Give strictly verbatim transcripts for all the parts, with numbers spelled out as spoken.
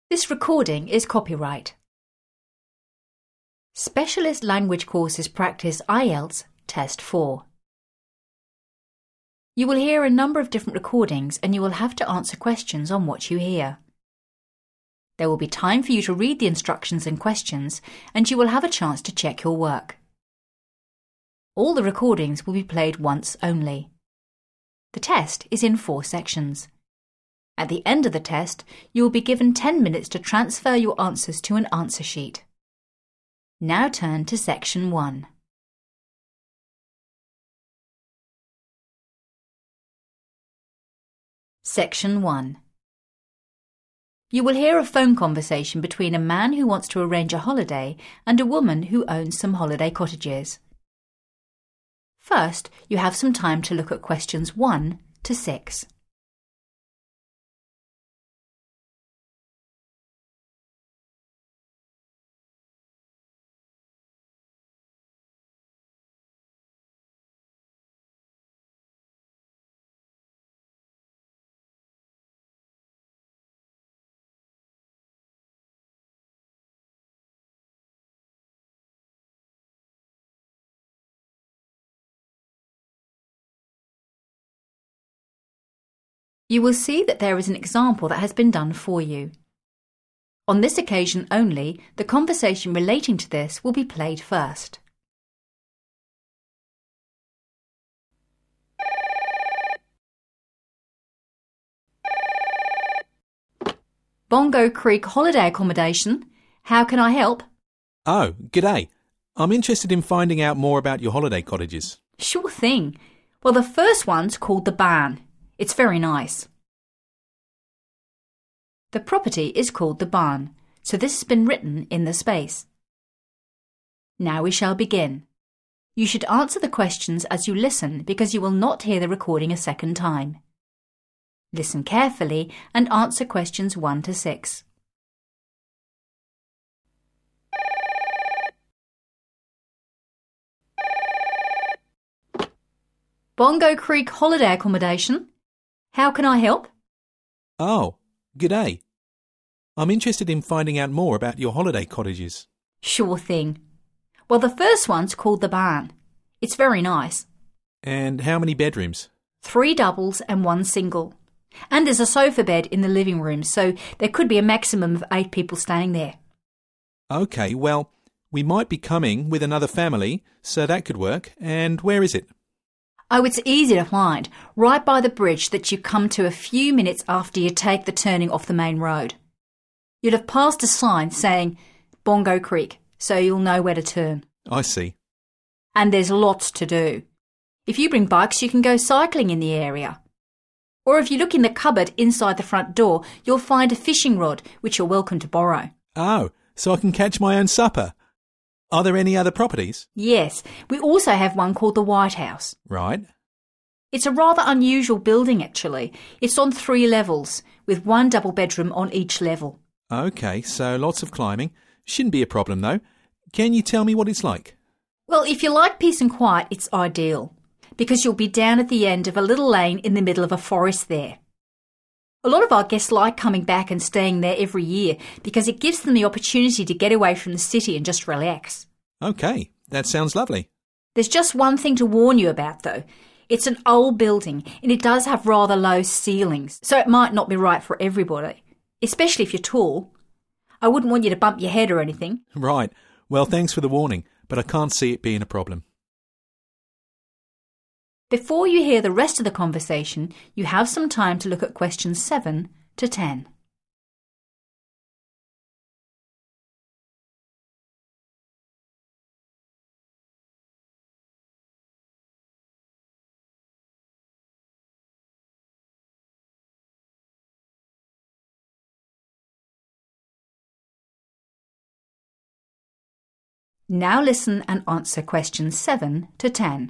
This recording is copyright. Specialist Language Courses Practice I E L T S Test four. You will hear a number of different recordings and you will have to answer questions on what you hear. There will be time for you to read the instructions and questions and you will have a chance to check your work. All the recordings will be played once only. The test is in four sections. At the end of the test, you will be given ten minutes to transfer your answers to an answer sheet. Now turn to Section one. Section one. You will hear a phone conversation between a man who wants to arrange a holiday and a woman who owns some holiday cottages. First, you have some time to look at questions one to six. You will see that there is an example that has been done for you. On this occasion only, the conversation relating to this will be played first. Bongo Creek Holiday Accommodation. How can I help? Oh, g'day. I'm interested in finding out more about your holiday cottages. Sure thing. Well, the first one's called the Barn. It's very nice. The property is called the Barn, so this has been written in the space. Now we shall begin. You should answer the questions as you listen because you will not hear the recording a second time. Listen carefully and answer questions one to six. Bongo Creek Holiday Accommodation. How can I help? Oh, g'day. I'm interested in finding out more about your holiday cottages. Sure thing. Well, the first one's called the Barn. It's very nice. And how many bedrooms? Three doubles and one single. And there's a sofa bed in the living room, so there could be a maximum of eight people staying there. OK, well, we might be coming with another family, so that could work. And where is it? Oh, it's easy to find, right by the bridge that you come to a few minutes after you take the turning off the main road. You'd have passed a sign saying Bongo Creek, so you'll know where to turn. I see. And there's lots to do. If you bring bikes, you can go cycling in the area. Or if you look in the cupboard inside the front door, you'll find a fishing rod, which you're welcome to borrow. Oh, so I can catch my own supper. Are there any other properties? Yes, we also have one called the White House. Right. It's a rather unusual building, actually. It's on three levels, with one double bedroom on each level. OK, so lots of climbing. Shouldn't be a problem, though. Can you tell me what it's like? Well, if you like peace and quiet, it's ideal, because you'll be down at the end of a little lane in the middle of a forest there. A lot of our guests like coming back and staying there every year because it gives them the opportunity to get away from the city and just relax. OK, that sounds lovely. There's just one thing to warn you about, though. It's an old building and it does have rather low ceilings, so it might not be right for everybody, especially if you're tall. I wouldn't want you to bump your head or anything. Right. Well, thanks for the warning, but I can't see it being a problem. Before you hear the rest of the conversation, you have some time to look at questions seven to ten. Now listen and answer questions seven to ten.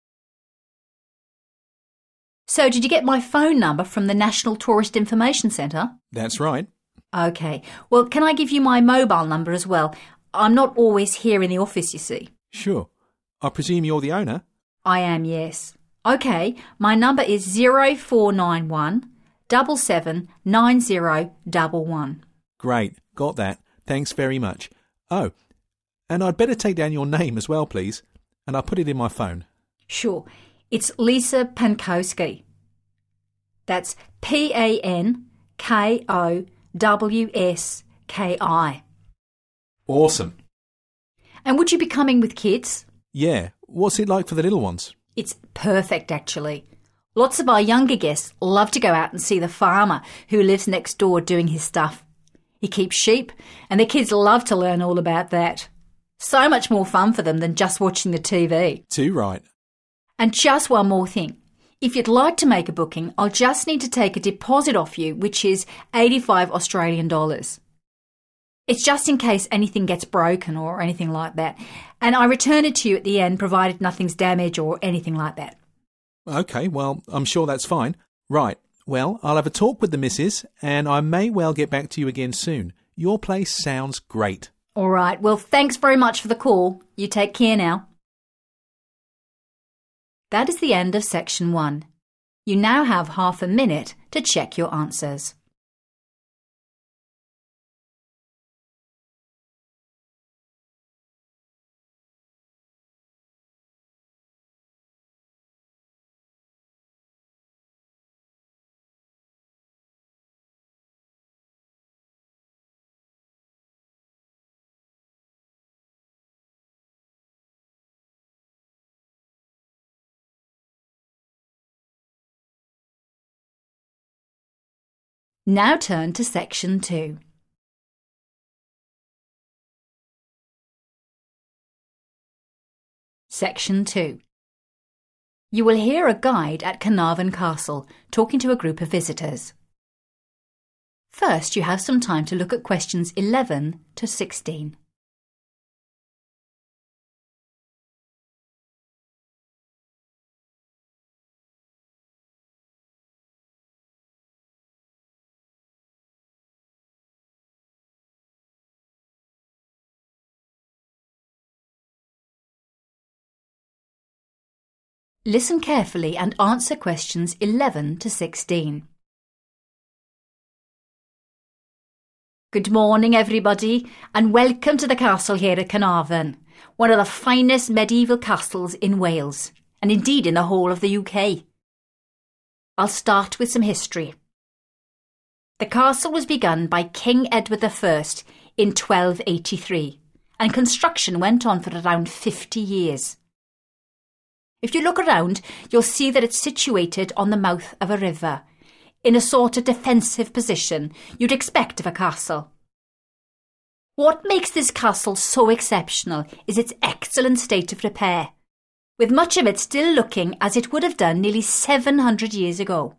So, did you get my phone number from the National Tourist Information Centre? That's right. OK. Well, can I give you my mobile number as well? I'm not always here in the office, you see. Sure. I presume you're the owner? I am, yes. OK, my number is zero four nine one, seven seven nine zero one one. Great, got that. Thanks very much. Oh, and I'd better take down your name as well, please, and I'll put it in my phone. Sure. It's Lisa Pankowski. That's P A N K O W S K I. Awesome. And would you be coming with kids? Yeah. What's it like for the little ones? It's perfect, actually. Lots of our younger guests love to go out and see the farmer who lives next door doing his stuff. He keeps sheep, and the kids love to learn all about that. So much more fun for them than just watching the T V. Too right. And just one more thing. If you'd like to make a booking, I'll just need to take a deposit off you, which is eighty-five Australian dollars. It's just in case anything gets broken or anything like that. And I return it to you at the end, provided nothing's damaged or anything like that. OK, well, I'm sure that's fine. Right, well, I'll have a talk with the missus and I may well get back to you again soon. Your place sounds great. All right, well, thanks very much for the call. You take care now. That is the end of section one. You now have half a minute to check your answers. Now turn to section two. Section two. You will hear a guide at Carnarvon Castle talking to a group of visitors. First, you have some time to look at questions eleven to sixteen. Listen carefully and answer questions eleven to sixteen. Good morning, everybody, and welcome to the castle here at Carnarvon, one of the finest medieval castles in Wales, and indeed in the whole of the U K. I'll start with some history. The castle was begun by King Edward the First in twelve eighty-three, and construction went on for around fifty years. If you look around, you'll see that it's situated on the mouth of a river, in a sort of defensive position you'd expect of a castle. What makes this castle so exceptional is its excellent state of repair, with much of it still looking as it would have done nearly seven hundred years ago.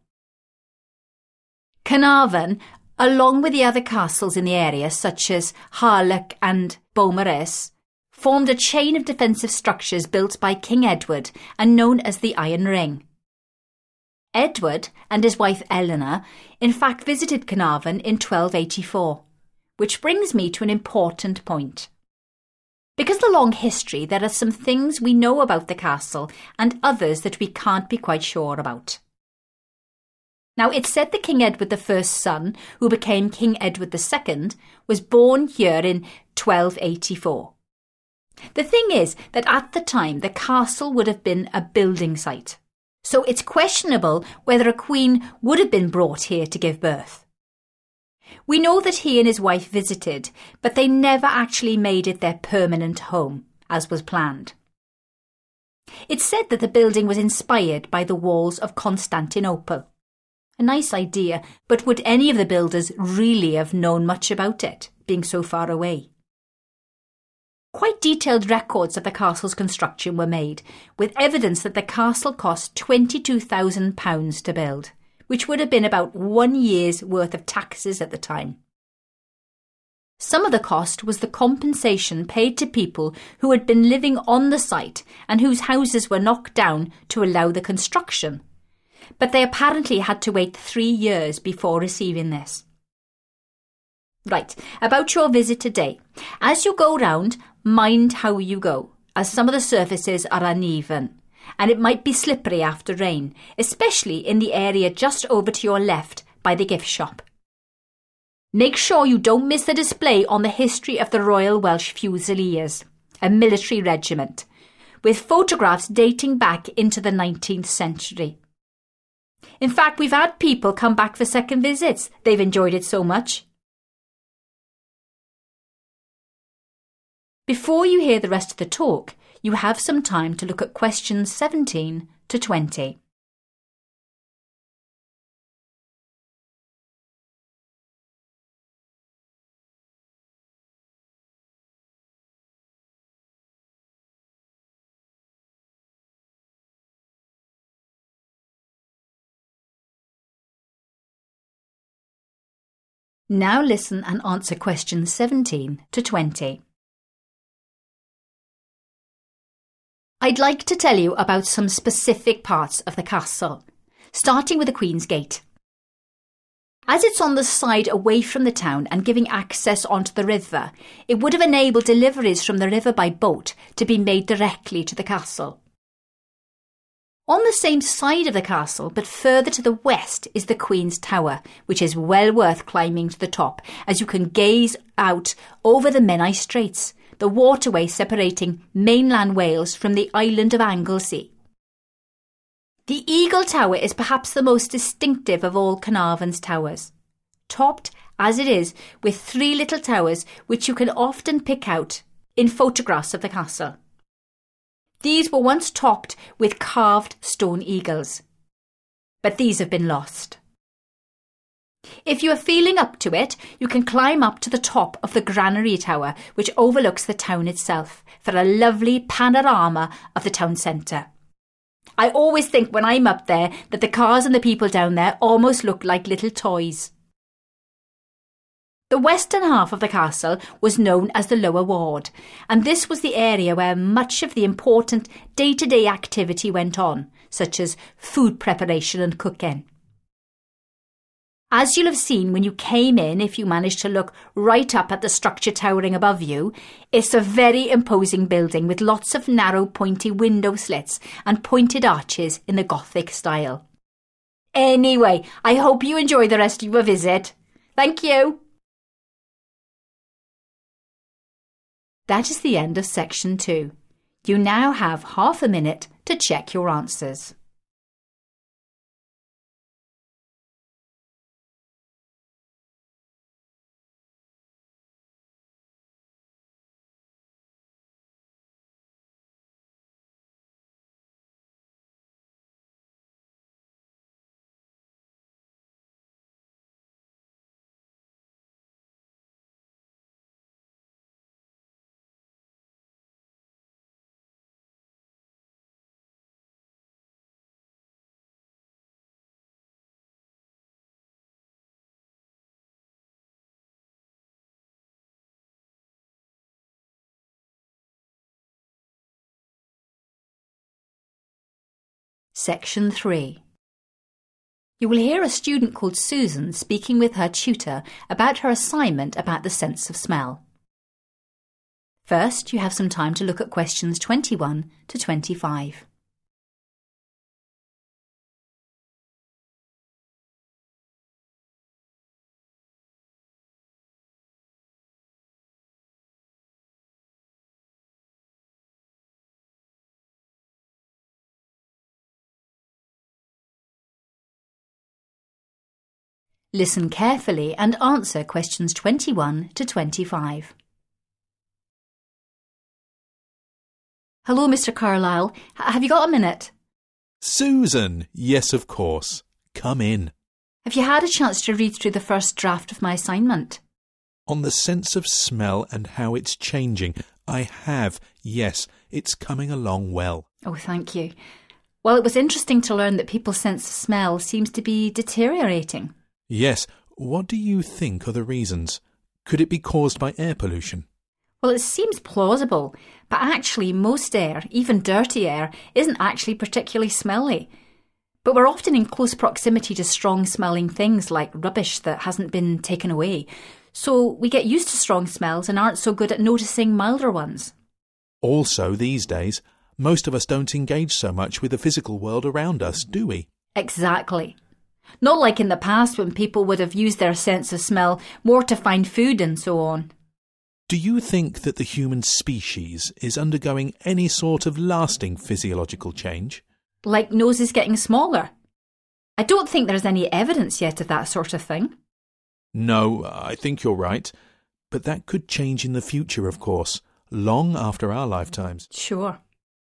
Carnarvon, along with the other castles in the area such as Harlech and Beaumaris, formed a chain of defensive structures built by King Edward and known as the Iron Ring. Edward and his wife Eleanor in fact visited Carnarvon in twelve eighty-four, which brings me to an important point. Because of the long history, there are some things we know about the castle and others that we can't be quite sure about. Now, it's said that King Edward the First's son, who became King Edward the Second, was born here in twelve eighty-four. The thing is that at the time the castle would have been a building site, so it's questionable whether a queen would have been brought here to give birth. We know that he and his wife visited, but they never actually made it their permanent home, as was planned. It's said that the building was inspired by the walls of Constantinople. A nice idea, but would any of the builders really have known much about it, being so far away? Quite detailed records of the castle's construction were made, with evidence that the castle cost twenty-two thousand pounds to build, which would have been about one year's worth of taxes at the time. Some of the cost was the compensation paid to people who had been living on the site and whose houses were knocked down to allow the construction, but they apparently had to wait three years before receiving this. Right, about your visit today. As you go round, mind how you go, as some of the surfaces are uneven, and it might be slippery after rain, especially in the area just over to your left by the gift shop. Make sure you don't miss the display on the history of the Royal Welsh Fusiliers, a military regiment, with photographs dating back into the nineteenth century. In fact, we've had people come back for second visits. They've enjoyed it so much. Before you hear the rest of the talk, you have some time to look at questions seventeen to twenty. Now listen and answer questions seventeen to twenty. I'd like to tell you about some specific parts of the castle, starting with the Queen's Gate. As it's on the side away from the town and giving access onto the river, it would have enabled deliveries from the river by boat to be made directly to the castle. On the same side of the castle, but further to the west, is the Queen's Tower, which is well worth climbing to the top, as you can gaze out over the Menai Straits, the waterway separating mainland Wales from the island of Anglesey. The Eagle Tower is perhaps the most distinctive of all Carnarvon's towers, topped, as it is, with three little towers which you can often pick out in photographs of the castle. These were once topped with carved stone eagles, but these have been lost. If you are feeling up to it, you can climb up to the top of the Granary Tower, which overlooks the town itself, for a lovely panorama of the town centre. I always think when I'm up there that the cars and the people down there almost look like little toys. The western half of the castle was known as the Lower Ward, and this was the area where much of the important day-to-day activity went on, such as food preparation and cooking. As you'll have seen when you came in, if you managed to look right up at the structure towering above you, it's a very imposing building with lots of narrow pointy window slits and pointed arches in the Gothic style. Anyway, I hope you enjoy the rest of your visit. Thank you. That is the end of section two. You now have half a minute to check your answers. Section three. You will hear a student called Susan speaking with her tutor about her assignment about the sense of smell. First, you have some time to look at questions twenty-one to twenty-five. Listen carefully and answer questions twenty-one to twenty-five. Hello, Mister Carlyle. H- have you got a minute? Susan, yes, of course. Come in. Have you had a chance to read through the first draft of my assignment? On the sense of smell and how it's changing. I have, yes. It's coming along well. Oh, thank you. Well, it was interesting to learn that people's sense of smell seems to be deteriorating. Yes. What do you think are the reasons? Could it be caused by air pollution? Well, it seems plausible, but actually most air, even dirty air, isn't actually particularly smelly. But we're often in close proximity to strong-smelling things like rubbish that hasn't been taken away. So we get used to strong smells and aren't so good at noticing milder ones. Also, these days, most of us don't engage so much with the physical world around us, do we? Exactly. Not like in the past when people would have used their sense of smell more to find food and so on. Do you think that the human species is undergoing any sort of lasting physiological change? Like noses getting smaller? I don't think there's any evidence yet of that sort of thing. No, I think you're right. But that could change in the future, of course, long after our lifetimes. Sure.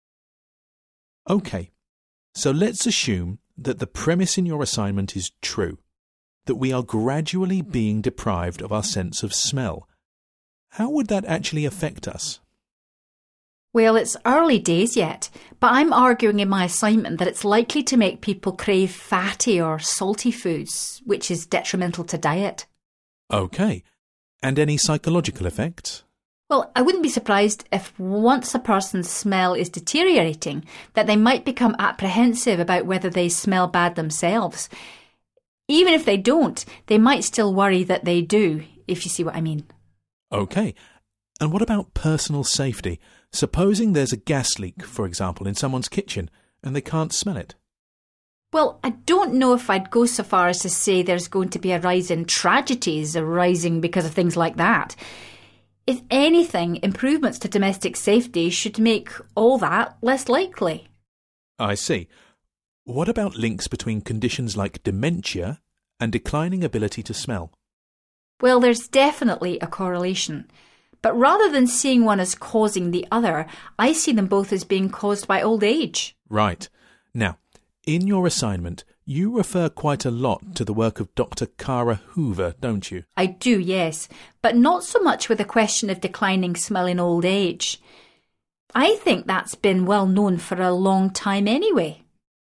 OK, so let's assume that the premise in your assignment is true, that we are gradually being deprived of our sense of smell. How would that actually affect us? Well, it's early days yet, but I'm arguing in my assignment that it's likely to make people crave fatty or salty foods, which is detrimental to diet. OK, and any psychological effects? Well, I wouldn't be surprised if once a person's smell is deteriorating, that they might become apprehensive about whether they smell bad themselves. Even if they don't, they might still worry that they do, if you see what I mean. OK, and what about personal safety? Supposing there's a gas leak, for example, in someone's kitchen, and they can't smell it. Well, I don't know if I'd go so far as to say there's going to be a rise in tragedies arising because of things like that. If anything, improvements to domestic safety should make all that less likely. I see. What about links between conditions like dementia and declining ability to smell? Well, there's definitely a correlation. But rather than seeing one as causing the other, I see them both as being caused by old age. Right. Now, in your assignment, you refer quite a lot to the work of Doctor Kara Hoover, don't you? I do, yes, but not so much with the question of declining smell in old age. I think that's been well known for a long time anyway.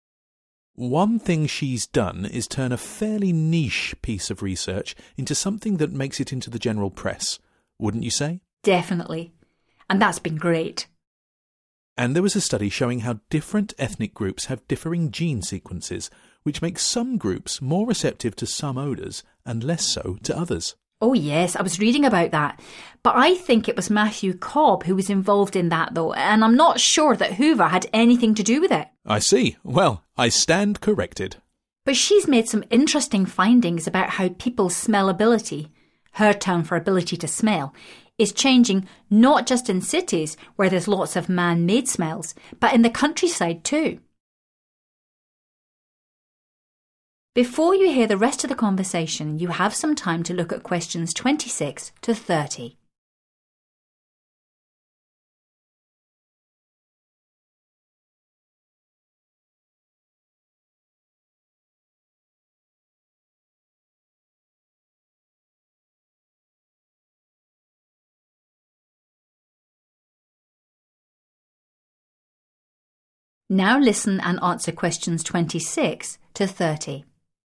One thing she's done is turn a fairly niche piece of research into something that makes it into the general press, wouldn't you say? Definitely. And that's been great. And there was a study showing how different ethnic groups have differing gene sequences, which makes some groups more receptive to some odours and less so to others. Oh yes, I was reading about that. But I think it was Matthew Cobb who was involved in that though, and I'm not sure that Hoover had anything to do with it. I see. Well, I stand corrected. But she's made some interesting findings about how people's smellability, her term for ability to smell, is changing not just in cities where there's lots of man-made smells, but in the countryside too. Before you hear the rest of the conversation, you have some time to look at questions twenty-six to thirty. Now listen and answer questions twenty-six to thirty.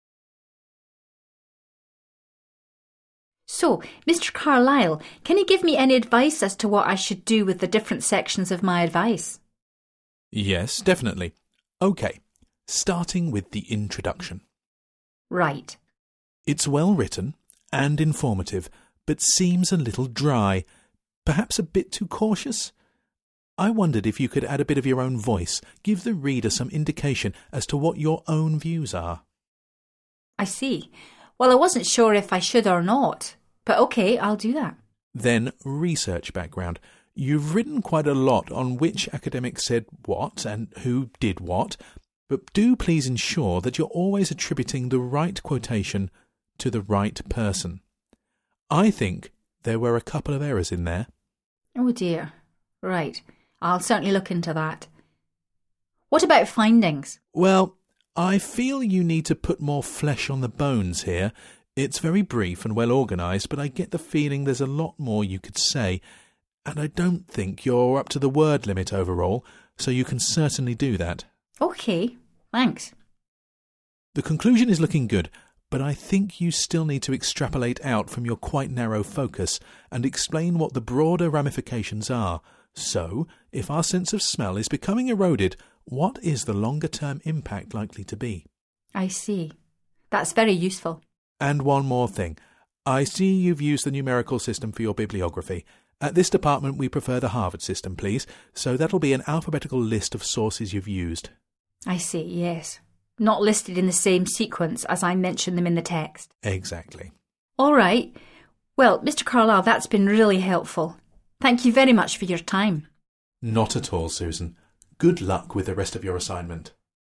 So, Mister Carlyle, can you give me any advice as to what I should do with the different sections of my advice? Yes, definitely. OK, starting with the introduction. Right. It's well written and informative, but seems a little dry, perhaps a bit too cautious. I wondered if you could add a bit of your own voice, give the reader some indication as to what your own views are. I see. Well, I wasn't sure if I should or not, but OK, I'll do that. Then research background. You've written quite a lot on which academic said what and who did what, but do please ensure that you're always attributing the right quotation to the right person. I think there were a couple of errors in there. Oh dear. Right. I'll certainly look into that. What about findings? Well, I feel you need to put more flesh on the bones here. It's very brief and well organised, but I get the feeling there's a lot more you could say, and I don't think you're up to the word limit overall, so you can certainly do that. OK, thanks. The conclusion is looking good, but I think you still need to extrapolate out from your quite narrow focus and explain what the broader ramifications are. So, if our sense of smell is becoming eroded, what is the longer-term impact likely to be? I see. That's very useful. And one more thing. I see you've used the numerical system for your bibliography. At this department, we prefer the Harvard system, please, so that'll be an alphabetical list of sources you've used. I see, yes. not listed in the same sequence as I mentioned them in the text. Exactly. All right. Well, Mister Carlisle, that's been really helpful. Thank you very much for your time. Not at all, Susan. Good luck with the rest of your assignment.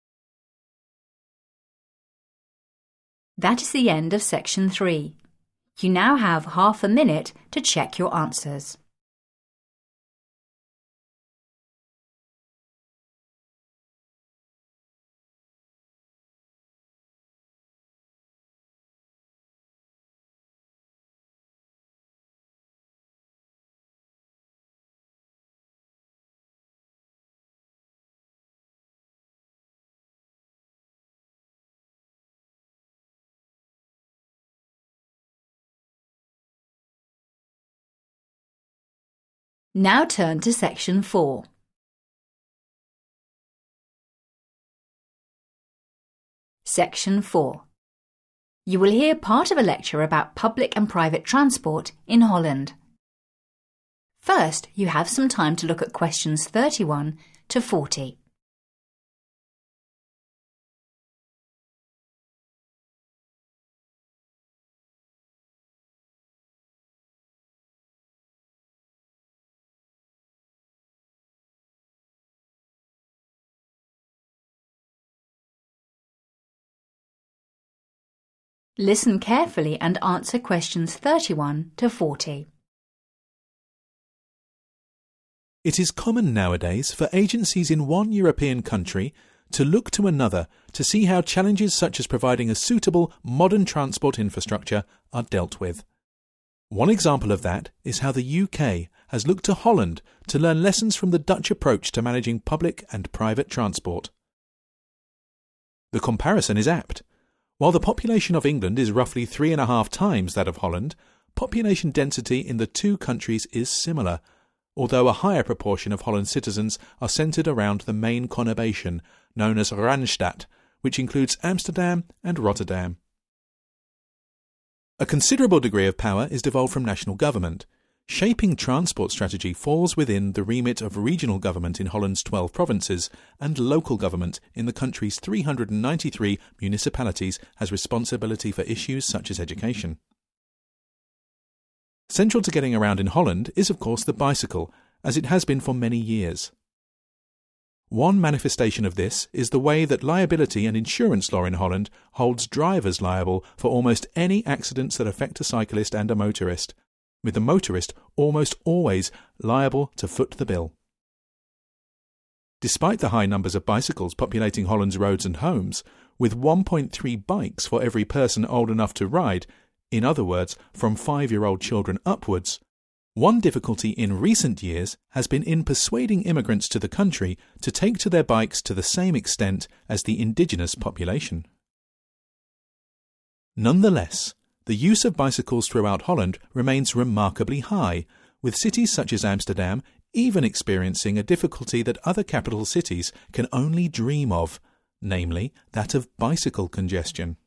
That is the end of section three. You now have half a minute to check your answers. Now turn to section four. Section four. You will hear part of a lecture about public and private transport in Holland. First, you have some time to look at questions thirty-one to forty. Listen carefully and answer questions thirty-one to forty. It is common nowadays for agencies in one European country to look to another to see how challenges such as providing a suitable modern transport infrastructure are dealt with. One example of that is how the U K has looked to Holland to learn lessons from the Dutch approach to managing public and private transport. The comparison is apt. While the population of England is roughly three and a half times that of Holland, population density in the two countries is similar, although a higher proportion of Holland's citizens are centred around the main conurbation, known as Randstad, which includes Amsterdam and Rotterdam. A considerable degree of power is devolved from national government. Shaping transport strategy falls within the remit of regional government in Holland's twelve provinces, and local government in the country's three hundred ninety-three municipalities has responsibility for issues such as education. Central to getting around in Holland is of course the bicycle, as it has been for many years. One manifestation of this is the way that liability and insurance law in Holland holds drivers liable for almost any accidents that affect a cyclist and a motorist, with the motorist almost always liable to foot the bill. Despite the high numbers of bicycles populating Holland's roads and homes, with one point three bikes for every person old enough to ride, in other words, from five-year-old children upwards, one difficulty in recent years has been in persuading immigrants to the country to take to their bikes to the same extent as the indigenous population. Nonetheless, the use of bicycles throughout Holland remains remarkably high, with cities such as Amsterdam even experiencing a difficulty that other capital cities can only dream of, namely that of bicycle congestion.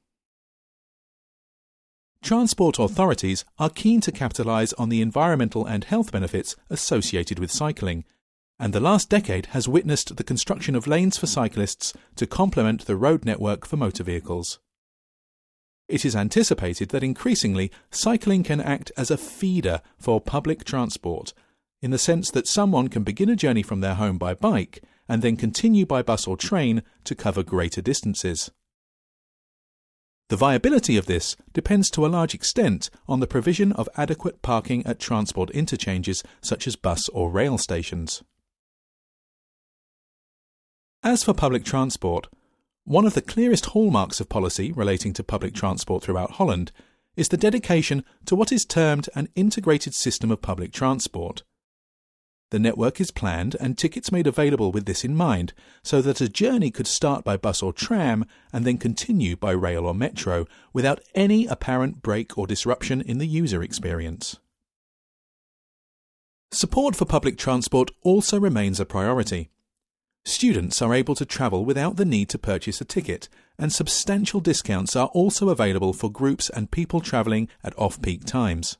Transport authorities are keen to capitalise on the environmental and health benefits associated with cycling, and the last decade has witnessed the construction of lanes for cyclists to complement the road network for motor vehicles. It is anticipated that increasingly cycling can act as a feeder for public transport, in the sense that someone can begin a journey from their home by bike and then continue by bus or train to cover greater distances. The viability of this depends to a large extent on the provision of adequate parking at transport interchanges such as bus or rail stations. As for public transport, one of the clearest hallmarks of policy relating to public transport throughout Holland is the dedication to what is termed an integrated system of public transport. The network is planned and tickets made available with this in mind, so that a journey could start by bus or tram and then continue by rail or metro without any apparent break or disruption in the user experience. Support for public transport also remains a priority. Students are able to travel without the need to purchase a ticket, and substantial discounts are also available for groups and people travelling at off-peak times.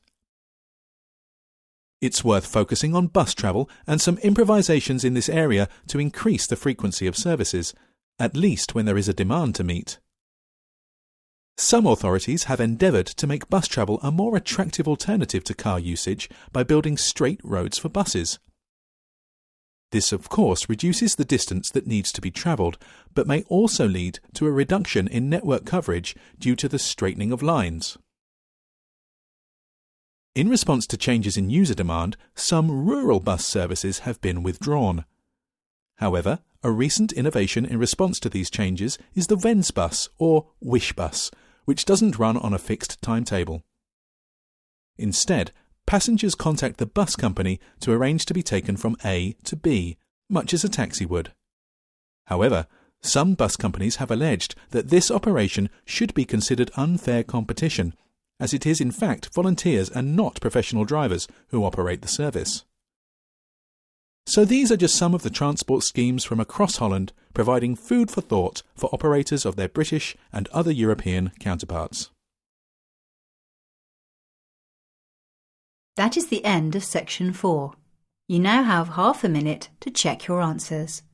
It's worth focusing on bus travel and some improvisations in this area to increase the frequency of services, at least when there is a demand to meet. Some authorities have endeavoured to make bus travel a more attractive alternative to car usage by building straight roads for buses. This, of course, reduces the distance that needs to be travelled, but may also lead to a reduction in network coverage due to the straightening of lines. In response to changes in user demand, some rural bus services have been withdrawn. However, a recent innovation in response to these changes is the Wensbus, or Wish Bus, which doesn't run on a fixed timetable. Instead, passengers contact the bus company to arrange to be taken from A to B, much as a taxi would. However, some bus companies have alleged that this operation should be considered unfair competition, as it is in fact volunteers and not professional drivers who operate the service. So these are just some of the transport schemes from across Holland, providing food for thought for operators of their British and other European counterparts. That is the end of section four. You now have half a minute to check your answers.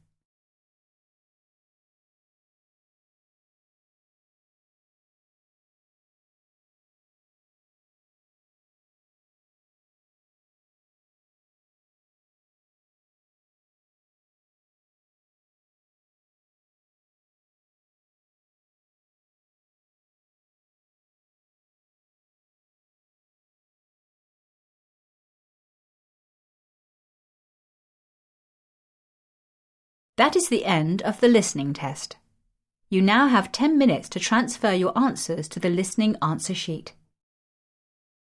That is the end of the listening test. You now have ten minutes to transfer your answers to the listening answer sheet.